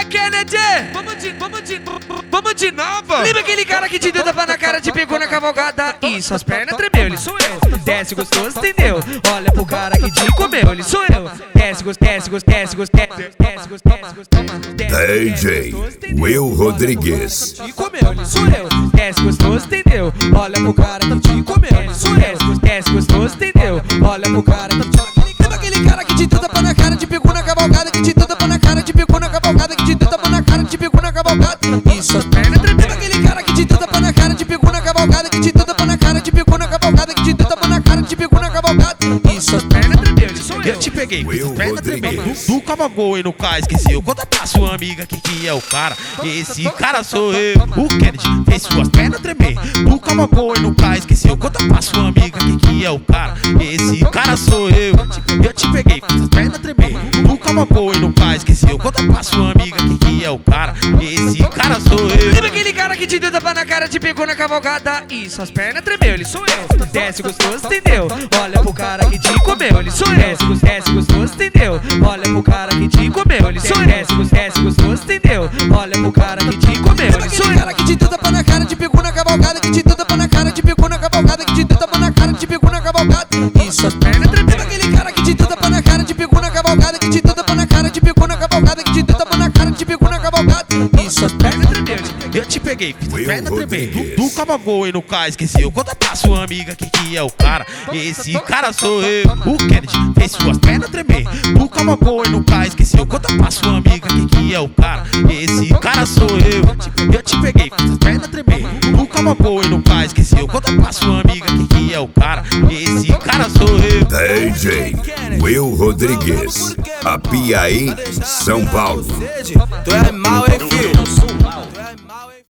Kennedy! Vamos de novo! Lembra aquele cara que te deu tapa na cara, te pegou na cavalgada e suas pernas tremeu? Ele sou eu. Desce gostoso, entendeu? Olha pro cara que te comeu, ele sou eu. Desce gostoso, desce gostoso. DJ Will Rodrigues. Te comeu, ele sou eu. Desce gostoso, entendeu? Olha pro cara que te comeu, ele sou eu. Desce gostoso, entendeu? Olha pro cara que te comeu. Lembra aquele cara que te deu tapa na cara, te pegou na cavalgada, que te deu tapa na cara, te pegou na cavalgada, que te deu tapa na cara, te pegou na cavalgada e suas pernas tremeu? Aquele cara que te deu tapa na cara, te pegou na cavalgada, que te deu tapa na cara, te pegou na cavalgada, que te deu tapa na cara, te pegou na cavalgada e suas pernas tremeu? Ele sou eu. Eu te peguei, Will perna tremendo. Rodrigues. Tu cavalgou e no cais esqueceu. Conta pra sua amiga que é o cara. Esse cara sou eu. O Kennedy fez suas pernas tremer. Tu cavalgou e no cais esqueceu. Conta pra sua amiga que é o cara. Esse cara sou eu. Eu te peguei, fiz as pernas tremer. Tu cavalgou e no cais esqueceu. Conta pra sua amiga que é o cara. Esse cara sou eu. Lembra aquele cara que te deu tapa na cara, te pegou na cavalgada e suas pernas tremeu? Ele sou eu. Desce gostoso, entendeu? Olha pro cara que te comeu, ele sou eu. Desce gostoso, entendeu? Olha pro cara que te comeu, ele sou eu. Desce gostoso, entendeu? Olha pro cara que te comeu, ele sou eu. Cara que te deu tapa na cara, te pegou na cavalgada, que te deu tapa na cara, te pegou na cavalgada, que te deu tapa na cara, te pegou na cavalgada e suas pernas tremeu? Aquele cara que te deu tapa na cara, te pegou na cavalgada, que te deu tapa na cara, te pegou na cavalgada, que te deu tapa na cara, te pegou na cavalgada e suas pernas tremeu? Eu te peguei, fiz as Will pernas tremer. Rodrigues. Tu cavalgou e no cais esqueceu. Conta pra sua amiga que é o cara. Esse cara sou eu. O Kennedy fez suas pernas tremer. Tu cavalgou e no cais esqueceu. Conta pra sua amiga que é o cara. Esse cara sou eu. Eu te peguei, fiz as pernas tremer. Tu cavalgou e no cais esqueceu. Conta pra sua amiga que é o cara. Esse cara sou eu. DJ Will Rodrigues. Apiaí, São Paulo. Tu é mal, hein, filho?